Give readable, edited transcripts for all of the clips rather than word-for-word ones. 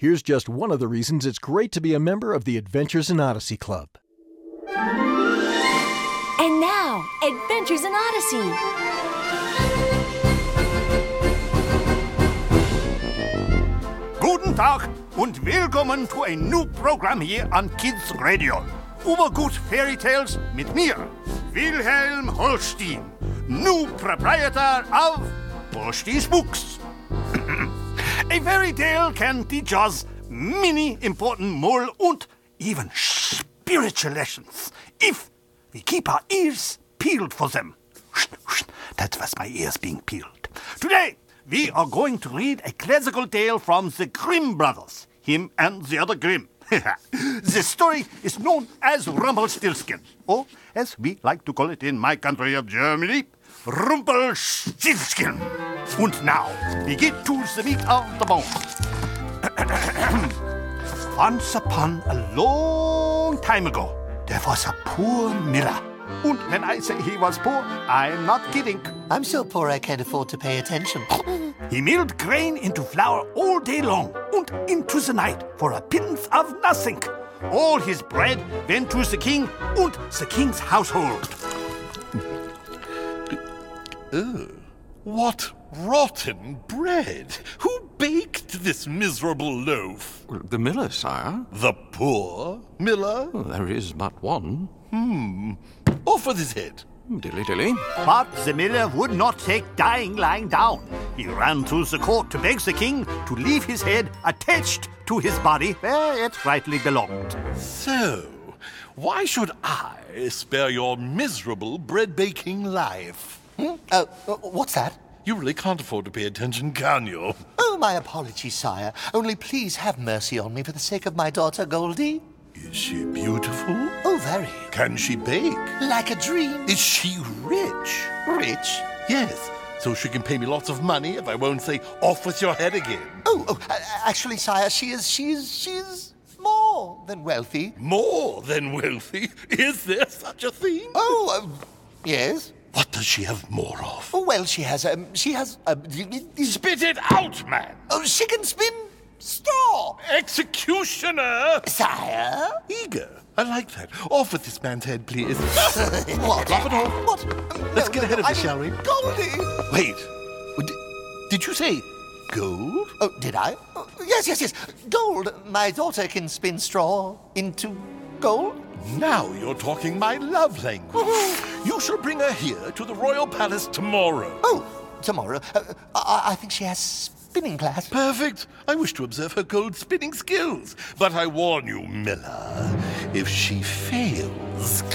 Here's just one of the reasons it's great to be a member of the Adventures in Odyssey Club. And now, Adventures in Odyssey. Guten Tag und willkommen to a new program here on Kids Radio. Ubergut Fairy Tales mit mir, Wilhelm Holstein, new proprietor of Holstein's Books. A fairy tale can teach us many important moral and even spiritual lessons if we keep our ears peeled for them. That was my ears being peeled. Today, we are going to read a classical tale from the Grimm brothers, him and the other Grimm. The story is known as Rumpelstiltskin, or as we like to call it in my country of Germany, Rumpelstiltskin. And now, we get to the meat of the bone. Once upon a long time ago, there was a poor miller. And when I say he was poor, I'm not kidding. I'm so poor I can't afford to pay attention. He milled grain into flour all day long and into the night for a pittance of nothing. All his bread went to the king and the king's household. What rotten bread! Who baked this miserable loaf? The miller, sire. The poor miller? Well, there is but one. Off with his head. Dilly-dilly. But the miller would not take dying lying down. He ran through the court to beg the king to leave his head attached to his body where it rightly belonged. So, why should I spare your miserable bread-baking life? What's that? You really can't afford to pay attention, can you? Oh, my apologies, sire. Only please have mercy on me for the sake of my daughter, Goldie. Is she beautiful? Oh, very. Can she bake? Like a dream. Is she rich? Rich? Yes, so she can pay me lots of money if I won't say off with your head again. Actually, sire, she's more than wealthy. More than wealthy? Is there such a thing? Yes. What does she have more of? Oh, well, she has. Spit it out, man! Oh, she can spin straw. Executioner! Sire? Eager. I like that. Off with this man's head, please. What? Drop it off. What? Let's get ahead of this, shall we? Goldie! Wait. Did you say gold? Oh, did I? Oh, yes. Gold. My daughter can spin straw into gold. Now you're talking my love language. You shall bring her here to the royal palace tomorrow. Oh, tomorrow. I think she has spinning class. Perfect. I wish to observe her gold spinning skills. But I warn you, Miller, if she fails...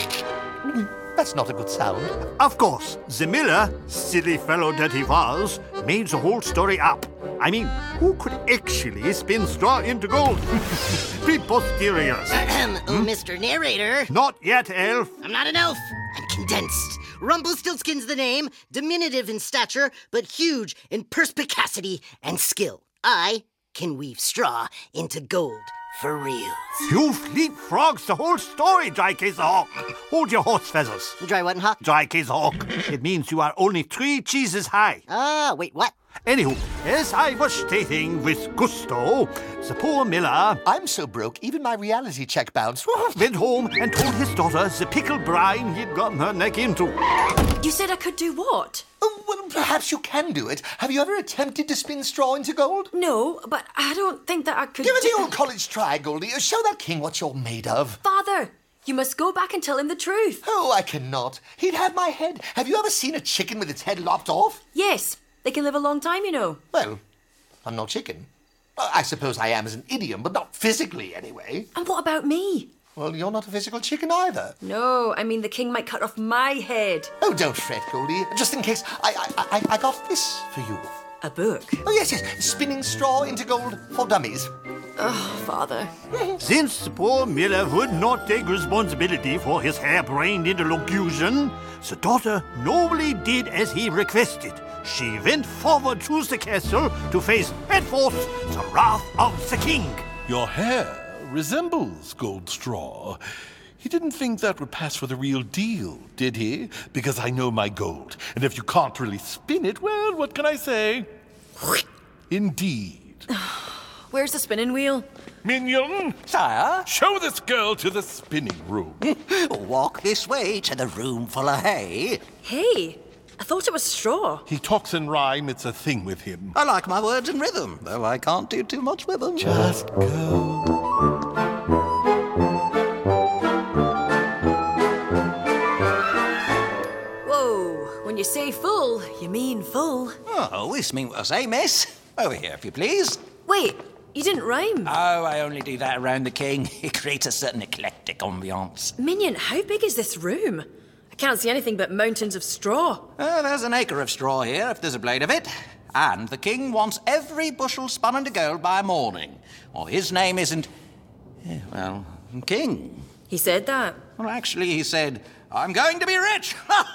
That's not a good sound. Of course, the miller, silly fellow that he was, made the whole story up. I mean, who could actually spin straw into gold? Preposterous. Mr. Narrator. Not yet, elf. I'm not an elf. I'm condensed. Rumpelstiltskin's the name, diminutive in stature, but huge in perspicacity and skill. I can weave straw into gold. For real. You've leapfrogged the whole story, Dry Case the Hawk. Hold your horse feathers. Dry what, Hawk? Dry Case the Hawk. It means you are only 3 cheeses high. Wait, what? Anywho, as I was stating with gusto, the poor miller... I'm so broke, even my reality check bounced. ...went home and told his daughter the pickled brine he'd gotten her neck into. You said I could do what? Oh, well, perhaps you can do it. Have you ever attempted to spin straw into gold? No, but I don't think that I could... Give it your old college try, Goldie. Show that king what you're made of. Father, you must go back and tell him the truth. Oh, I cannot. He'd have my head. Have you ever seen a chicken with its head lopped off? Yes, they can live a long time, you know. Well, I'm not chicken. I suppose I am as an idiom, but not physically anyway. And what about me? Well, you're not a physical chicken either. No, I mean the king might cut off my head. Oh, don't fret, Goldie. Just in case, I got this for you. A book? Oh, yes. Spinning straw into gold for dummies. Oh, Father. Since the poor miller would not take responsibility for his harebrained interlocution, the daughter nobly did as he requested. She went forward to the castle to face headfirst the wrath of the king. Your hair resembles gold straw. He didn't think that would pass for the real deal, did he? Because I know my gold. And if you can't really spin it, well, what can I say? Indeed. Where's the spinning wheel? Minion, Sire, show this girl to the spinning room. walk this way to the room full of hay. Hey, I thought it was straw. He talks in rhyme, it's a thing with him. I like my words in rhythm, though I can't do too much with them. Just go. Whoa, when you say full, you mean full. Oh, this means what I say, miss. Over here, if you please. Wait, you didn't rhyme. Oh, I only do that around the king. It creates a certain eclectic ambiance. Minion, how big is this room? I can't see anything but mountains of straw. There's an acre of straw here, if there's a blade of it. And the king wants every bushel spun into gold by morning, or his name isn't, well, king. He said that. Well, actually, he said, I'm going to be rich.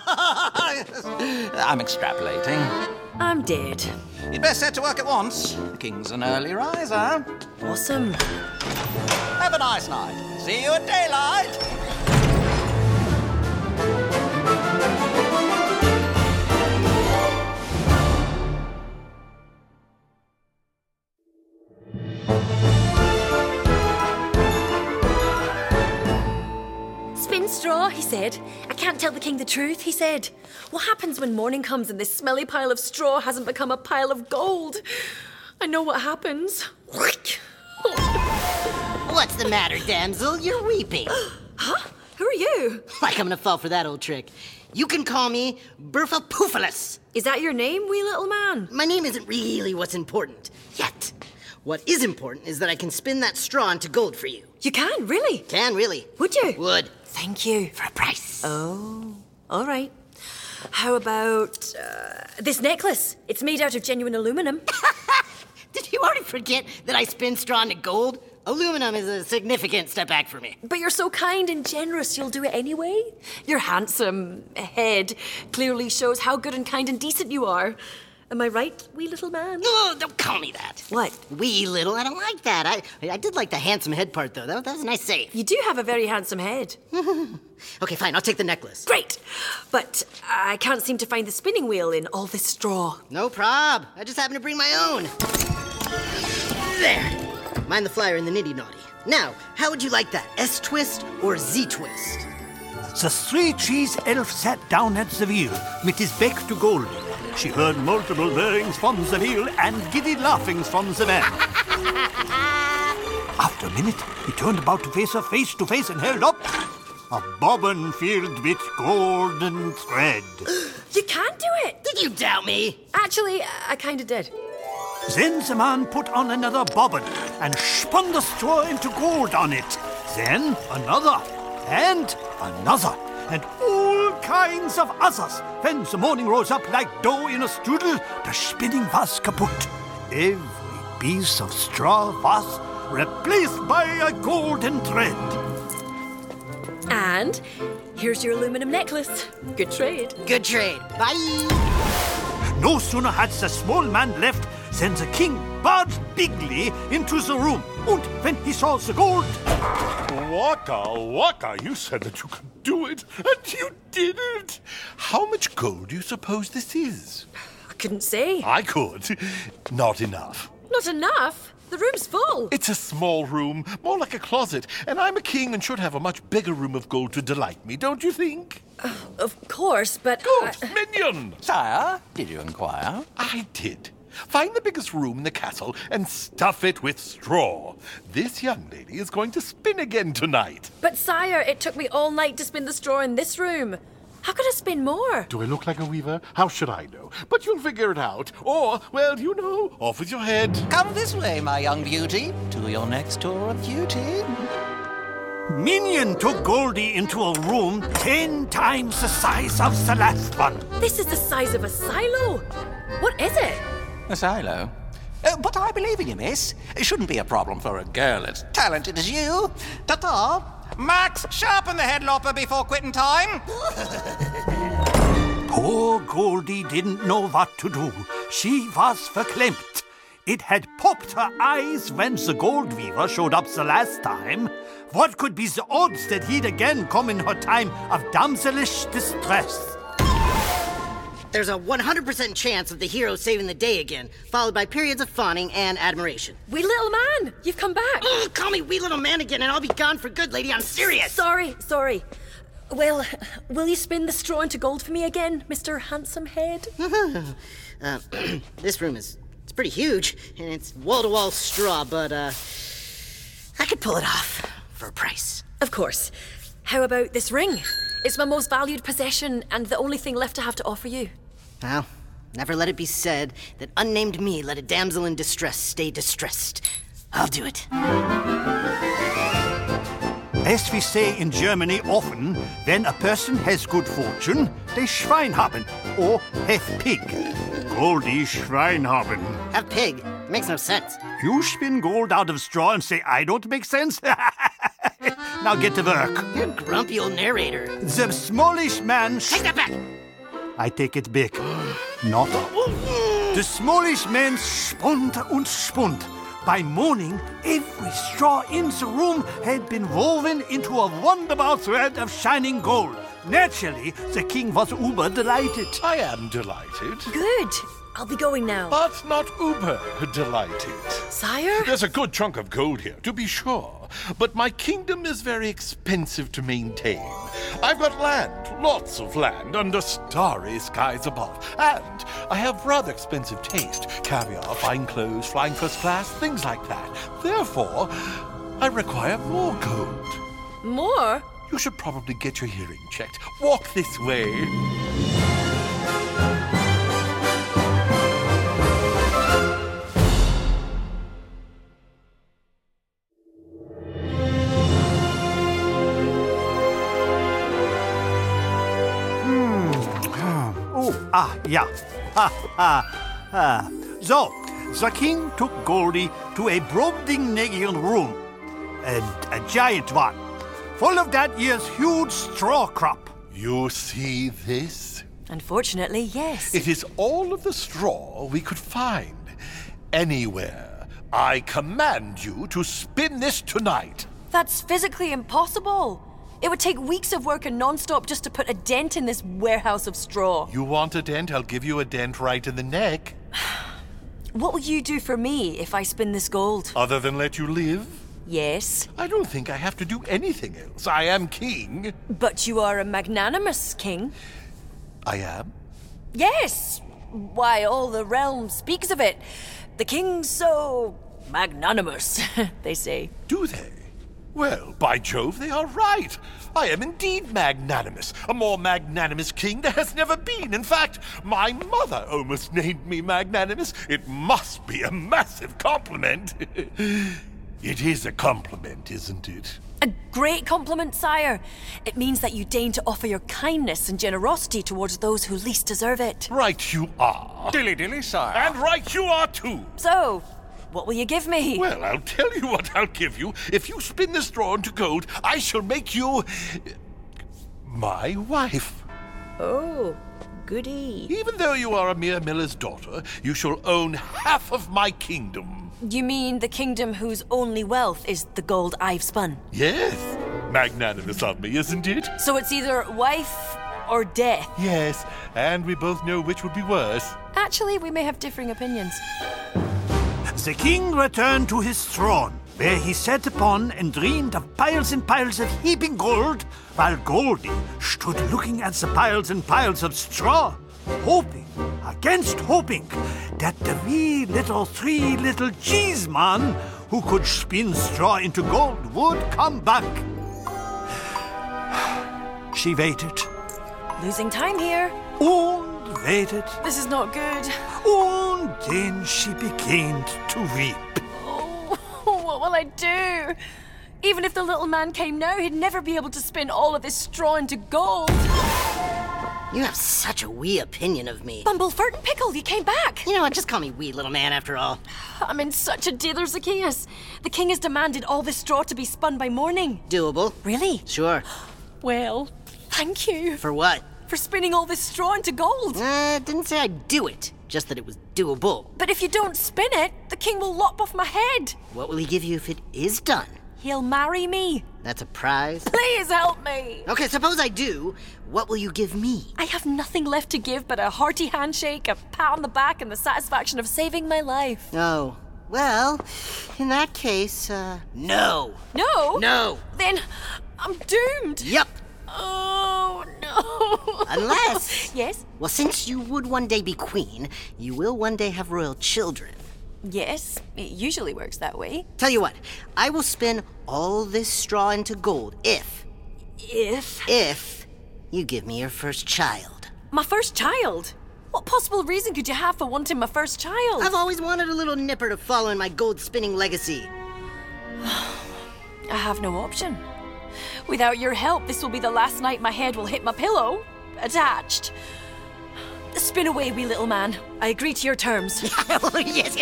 I'm extrapolating. I'm dead. You'd best set to work at once. The king's an early riser. Awesome. Have a nice night. See you at daylight. Spin straw, he said. I can't tell the king the truth, he said. What happens when morning comes and this smelly pile of straw hasn't become a pile of gold? I know what happens. What's the matter, damsel? You're weeping. Huh? Who are you? Like I'm gonna fall for that old trick. You can call me Burfapoofalus. Is that your name, wee little man? My name isn't really what's important. Yet. What is important is that I can spin that straw into gold for you. You can, really? Can, really. Would you? Would. Thank you. For a price. Oh, all right. How about this necklace? It's made out of genuine aluminum. Did you already forget that I spin straw into gold? Aluminum is a significant step back for me. But you're so kind and generous, you'll do it anyway. Your handsome head clearly shows how good and kind and decent you are. Am I right, wee little man? Oh, don't call me that. What? Wee little, I don't like that. I did like the handsome head part, though. That was a nice save. You do have a very handsome head. Okay, fine, I'll take the necklace. Great. But I can't seem to find the spinning wheel in all this straw. No prob. I just happened to bring my own. There. Mind the flyer and the nitty-naughty. Now, how would you like that? S-twist or Z-twist? The three-cheese elf sat down at the wheel, with his back to Goldie. She heard multiple whirrings from the wheel and giddy laughings from the man. After a minute, he turned about to face her face to face and held up a bobbin filled with golden thread. You can do it. Did you doubt me? Actually, I kind of did. Then the man put on another bobbin and spun the straw into gold on it. Then another and another and all kinds of others. When the morning rose up like dough in a strudel, the spinning was kaput. Every piece of straw was replaced by a golden thread. And here's your aluminum necklace. Good trade. Good trade. Bye. No sooner had the small man left than the king barged bigly into the room. And when he saw the gold... Waka, you said that you could do it, and you didn't. How much gold do you suppose this is? I couldn't say. I could. Not enough. Not enough. The room's full. It's a small room, more like a closet, and I'm a king and should have a much bigger room of gold to delight me, don't you think? Of course, but... Good, minion! Sire, did you inquire? I did. Find the biggest room in the castle and stuff it with straw. This young lady is going to spin again tonight. But sire, it took me all night to spin the straw in this room. How could I spin more? Do I look like a weaver? How should I know? But you'll figure it out. Or, well, you know, off with your head. Come this way, my young beauty, to your next tour of duty. Minion took Goldie into a room 10 times the size of the last one. This is the size of a silo. What is it? A silo? But I believe in you, miss. It shouldn't be a problem for a girl as talented as you. Ta-ta. Max, sharpen the headloper before quitting time. Poor Goldie didn't know what to do. She was verklempt. It had popped her eyes when the gold weaver showed up the last time. What could be the odds that he'd again come in her time of damselish distress? there's a 100% chance of the hero saving the day again, followed by periods of fawning and admiration. Wee little man, you've come back. Ugh, call me wee little man again and I'll be gone for good, lady. I'm serious. Sorry. Well, will you spin the straw into gold for me again, Mr. Handsome Head? This room it's pretty huge, and it's wall-to-wall straw, but, I could pull it off for a price. Of course. How about this ring? It's my most valued possession and the only thing left I have to offer you. Well, never let it be said that unnamed me let a damsel in distress stay distressed. I'll do it. As we say in Germany often, when a person has good fortune, they Schwein haben, or have pig. Goldie Schwein haben. Have pig. Makes no sense. You spin gold out of straw and say I don't make sense? Now get to work. You're a grumpy old narrator. The smallish man... Take that back! I take it back. Not. The smallish man spund und spund. By morning, every straw in the room had been woven into a wonderful thread of shining gold. Naturally, the king was uber delighted. I am delighted, Good. I'll be going now. but not uber delighted. Sire? There's a good chunk of gold here, to be sure, but my kingdom is very expensive to maintain. I've got land, lots of land, under starry skies above, and I have rather expensive taste. Caviar, fine clothes, flying first class, things like that. Therefore, I require more gold. More? You should probably get your hearing checked. Walk this way. Yeah. So, the king took Goldie to a Brobdingnagian room. A giant one. Full of that year's huge straw crop. You see this? Unfortunately, yes. It is all of the straw we could find. Anywhere. I command you to spin this tonight. That's physically impossible. It would take weeks of work and non-stop just to put a dent in this warehouse of straw. You want a dent? I'll give you a dent right in the neck. What will you do for me if I spin this gold? Other than let you live? Yes, I don't think I have to do anything else. I am king. but you are a magnanimous king. I am? Yes. Why, all the realm speaks of it. The king's so magnanimous, they say. Do they? Well, by Jove, they are right. I am indeed magnanimous. A more magnanimous king there has never been. In fact, my mother almost named me magnanimous. It must be a massive compliment. It is a compliment, isn't it? A great compliment, sire. It means that you deign to offer your kindness and generosity towards those who least deserve it. Right you are. Dilly-dilly, sire. And right you are too. So, what will you give me? Well, I'll tell you what I'll give you. If you spin the straw into gold, I shall make you my wife. Oh, goody. Even though you are a mere miller's daughter, you shall own half of my kingdom. You mean the kingdom whose only wealth is the gold I've spun? Yes. Magnanimous of me, isn't it? So it's either wife or death. Yes, and we both know which would be worse. Actually, we may have differing opinions. The king returned to his throne, where he sat upon and dreamed of piles and piles of heaping gold, while Goldie stood looking at the piles and piles of straw, hoping against hoping that the wee little three little cheese man who could spin straw into gold would come back. She waited Losing time here. and waited, This is not good. and then she began to weep. Oh, what will I do? Even if the little man came now, he'd never be able to spin all of this straw into gold. You have such a wee opinion of me. Bumble Furt and Pickle, you came back. You know what? Just call me wee little man after all. I'm in such a dither, Zacchaeus. The king has demanded all this straw to be spun by morning. Doable. Really? Sure. Well, thank you For what? for spinning all this straw into gold. Didn't say I'd do it. Just that it was doable. But if you don't spin it, the king will lop off my head. What will he give you if it is done? he'll marry me. That's a prize? Please help me. Okay, suppose I do. What will you give me? I have nothing left to give but a hearty handshake, a pat on the back, and the satisfaction of saving my life. Oh, well, in that case, no. No? No. Then I'm doomed. Yep. Oh, no. Unless... Yes? Well, since you would one day be queen, you will one day have royal children. Yes, it usually works that way. Tell you what, I will spin all this straw into gold if you give me your first child. My first child? What possible reason could you have for wanting my first child? I've always wanted a little nipper to follow in my gold spinning legacy. I have no option. Without your help, this will be the last night my head will hit my pillow. Attached. Spin away, wee little man. I agree to your terms. Yes.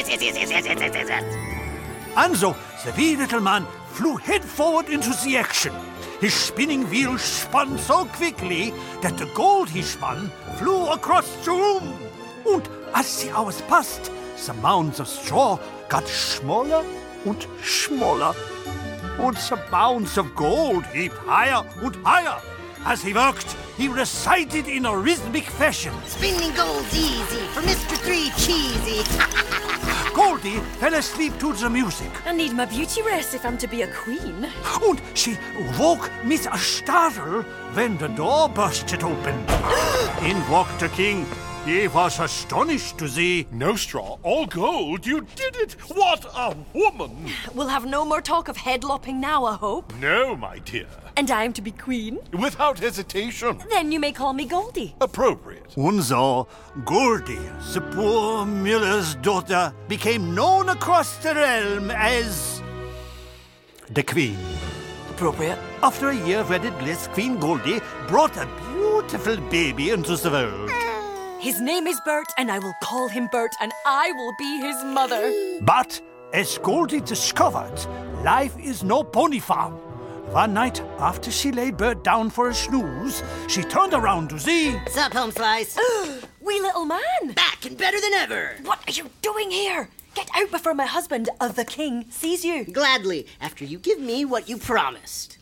And so the wee little man flew head forward into the action. His spinning wheel spun so quickly that the gold he spun flew across the room. And as the hours passed, the mounds of straw got smaller and smaller. And the mounds of gold heaped higher and higher. As he worked, he recited in a rhythmic fashion. Spinning gold's easy for Mr. Three Cheesy. Goldie fell asleep to the music. I need my beauty rest if I'm to be a queen. And she woke with a startle when the door bursted open. In walked the king. He was astonished to see. No straw, all gold. You did it. What a woman. We'll have no more talk of head lopping now, I hope. No, my dear. And I am to be queen? Without hesitation. Then you may call me Goldie. Appropriate. And so, Goldie, the poor miller's daughter, became known across the realm as the Queen. Appropriate. After a year wedded bliss, Queen Goldie brought a beautiful baby into the world. His name is Bert, and I will call him Bert, and I will be his mother. But, as Goldie discovered, life is no pony farm. One night, after she laid Bert down for a snooze, she turned around to see... Sup, home slice? Wee little man! Back and better than ever. What are you doing here? Get out before my husband, the king, sees you. Gladly, after you give me what you promised.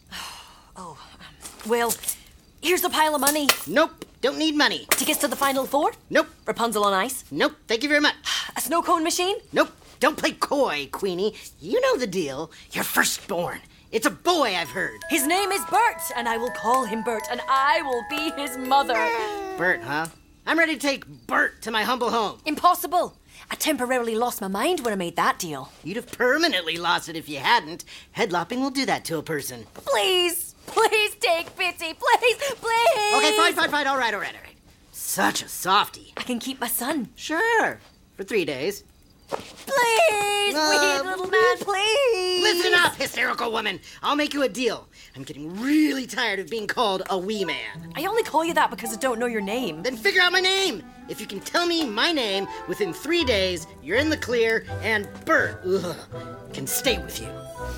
Well, here's a pile of money. Nope, don't need money. Tickets to the Final Four? Nope. Rapunzel on ice? Nope, thank you very much. A snow cone machine? Nope, don't play coy, Queenie. You know the deal. Your firstborn. It's a boy, I've heard. His name is Bert, and I will call him Bert, and I will be his mother. Bert, huh? I'm ready to take Bert to my humble home. Impossible. I temporarily lost my mind when I made that deal. You'd have permanently lost it if you hadn't. Headlopping will do that to a person. Please take pity. Please. Okay, fine. All right. Such a softie. I can keep my son. Sure, for 3 days. Please, sweet little man, please. Listen up, hysterical woman. I'll make you a deal. I'm getting really tired of being called a wee man. I only call you that because I don't know your name. Then figure out my name. If you can tell me my name within 3 days, you're in the clear, and Bert can stay with you.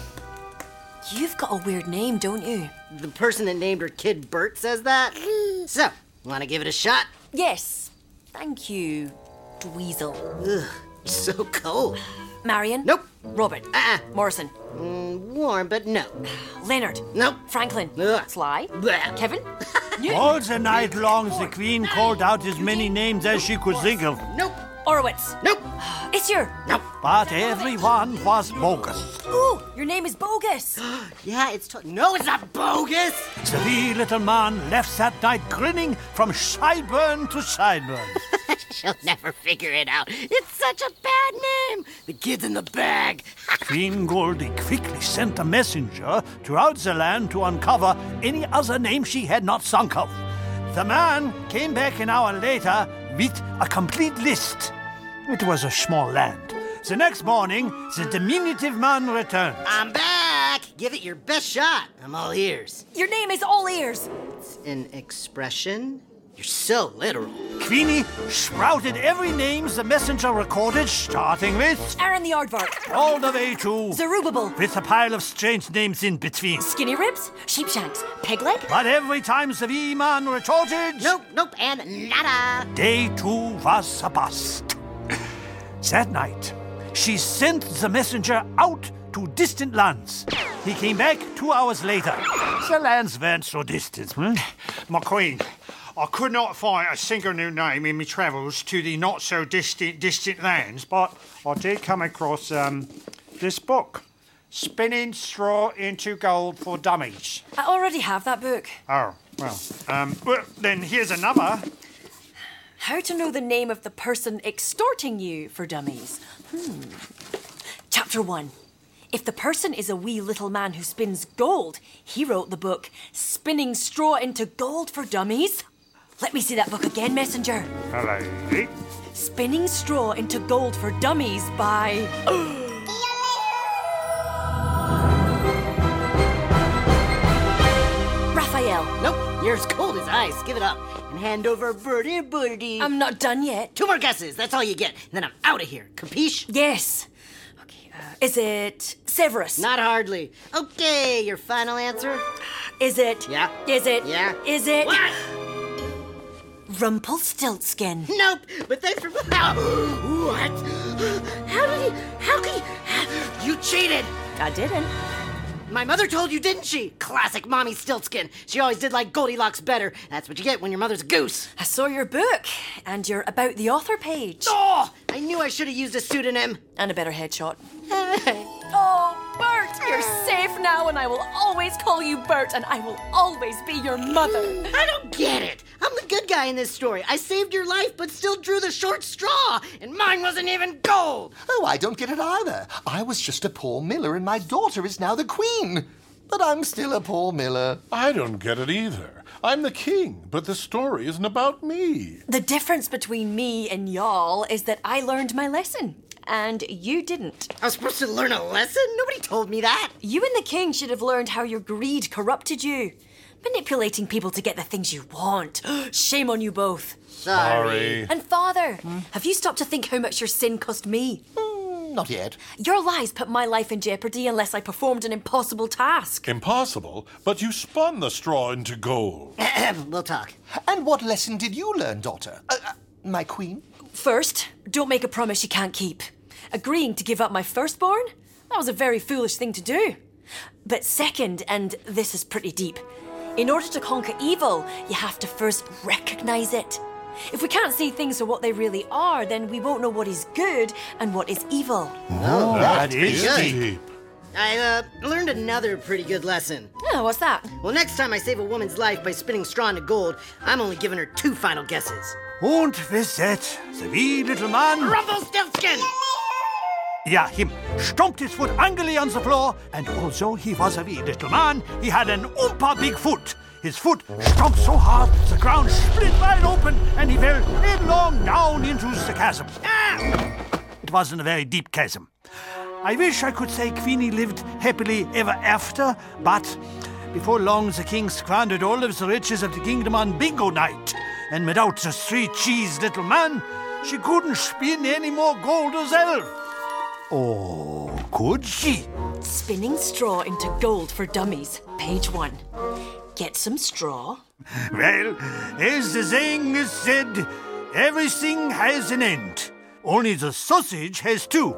You've got a weird name, don't you? The person that named her kid Bert says that. So, want to give it a shot? Yes. Thank you, Dweezil. Ugh, so cold. Marion? Nope. Robert? Morrison? Warm, but no. Leonard? Nope. Franklin? Ugh. Sly? Blech. Kevin? All the night long, the Queen called out as many names as she could think of. Nope. Orowitz? Nope. Isur? Nope. But everyone was bogus. Ooh, your name is Bogus. Yeah, no, it's not bogus. The wee little man left that night grinning from sideburn to sideburn. She'll never figure it out. It's such a bad name. The kid's in the bag. Queen Goldie quickly sent a messenger throughout the land to uncover any other name she had not thunk of. The man came back an hour later with a complete list. It was a small land. The next morning, the diminutive man returned. I'm back. Give it your best shot. I'm all ears. Your name is All Ears. An expression? You're so literal. Queenie sprouted every name the messenger recorded, starting with Aaron the Aardvark. all the way to Zerubbabel. with a pile of strange names in between. Skinny Ribs. Sheepshanks. Pegleg. But every time the wee man retorted, Nope, and nada. day 2 was a bust. That night, she sent the messenger out to distant lands. He came back 2 hours later. The lands weren't so distant. My queen, I could not find a single new name in my travels to the not-so-distant lands, but I did come across this book, Spinning Straw into Gold for Dummies. I already have that book. Oh, well, then here's another. How to know the name of the person extorting you for dummies. Chapter 1. If the person is a wee little man who spins gold, he wrote the book Spinning Straw into Gold for Dummies. Let me see that book again, messenger. Hello. Spinning Straw into Gold for Dummies by... Raphael. Nope, you're as cold as ice. Give it up. And hand over Birdie. I'm not done yet. 2 more guesses, that's all you get. And then I'm out of here. Capiche? Yes. Okay, is it Severus? Not hardly. Okay, your final answer? Is it? Yeah. Is it? Yeah. Is it? What? Rumpelstiltskin. Nope, but thanks for... What? How could you... You cheated! I didn't. My mother told you, didn't she? Classic mommy Stiltskin. She always did like Goldilocks better. That's what you get when your mother's a goose. I saw your book and your About the Author page. Oh! I knew I should have used a pseudonym. And a better headshot. Oh, Bert, you're safe now, and I will always call you Bert, and I will always be your mother. I don't get it. I'm the good guy in this story. I saved your life, but still drew the short straw, and mine wasn't even gold. Oh, I don't get it either. I was just a poor miller, and my daughter is now the queen. But I'm still a poor miller. I don't get it either. I'm the king, but the story isn't about me. The difference between me and y'all is that I learned my lesson, and you didn't. I was supposed to learn a lesson? Nobody told me that. You and the king should have learned how your greed corrupted you. Manipulating people to get the things you want. Shame on you both. Sorry. And father, have you stopped to think how much your sin cost me? Not yet. Your lies put my life in jeopardy unless I performed an impossible task. Impossible? But you spun the straw into gold. We'll talk. And what lesson did you learn, daughter? My queen? First, don't make a promise you can't keep. Agreeing to give up my firstborn? That was a very foolish thing to do. But second, and this is pretty deep, in order to conquer evil, you have to first recognize it. If we can't see things for what they really are, then we won't know what is good and what is evil. Oh, that is good. Deep. I learned another pretty good lesson. Oh, what's that? Well, next time I save a woman's life by spinning straw into gold, I'm only giving her 2 final guesses. Und with that, the wee little man... Rumpelstiltskin! Yeah, him stomped his foot angrily on the floor, and although he was a wee little man, he had an big foot. His foot stomped so hard, the ground split wide open, and he fell headlong down into the chasm. It wasn't a very deep chasm. I wish I could say Queenie lived happily ever after, but before long the king squandered all of the riches of the kingdom on bingo night, and without the 3-cheese little man, she couldn't spin any more gold herself. Oh, could she? Spinning Straw into Gold for Dummies, page 1. Get some straw. Well, as the saying is said, everything has an end. Only the sausage has 2.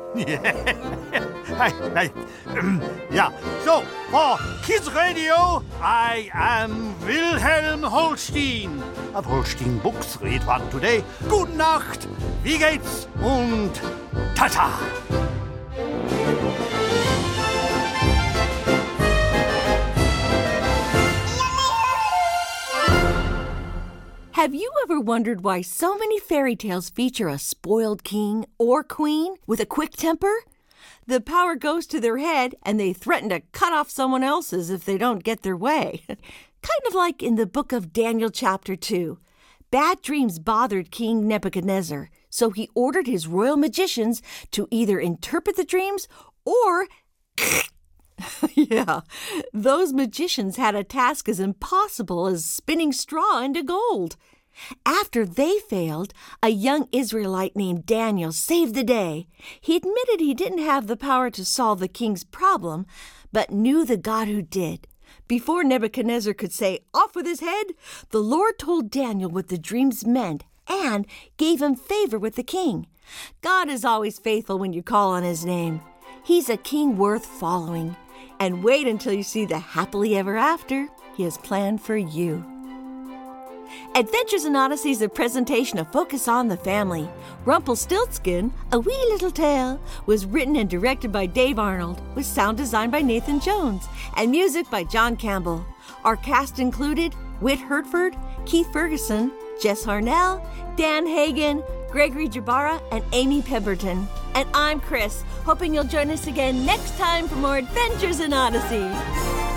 Yeah. So, for Kids Radio, I am Wilhelm Holstein. Of Holstein Books, read one today. Gute Nacht, wie geht's und Tata. Have you ever wondered why so many fairy tales feature a spoiled king or queen with a quick temper? The power goes to their head and they threaten to cut off someone else's if they don't get their way. Kind of like in the book of Daniel chapter 2. Bad dreams bothered King Nebuchadnezzar, so he ordered his royal magicians to either interpret the dreams or... Yeah, those magicians had a task as impossible as spinning straw into gold. After they failed, a young Israelite named Daniel saved the day. He admitted he didn't have the power to solve the king's problem, but knew the God who did. Before Nebuchadnezzar could say, "Off with his head," the Lord told Daniel what the dreams meant and gave him favor with the king. God is always faithful when you call on his name. He's a king worth following. And wait until you see the happily ever after he has planned for you. Adventures in Odyssey is a presentation of Focus on the Family. Rumpelstiltskin, A Wee Little Tale, was written and directed by Dave Arnold, with sound design by Nathan Jones, and music by John Campbell. Our cast included Whit Hertford, Keith Ferguson, Jess Harnell, Dan Hagen, Gregory Jabara, and Amy Pemberton. And I'm Chris, hoping you'll join us again next time for more Adventures in Odyssey.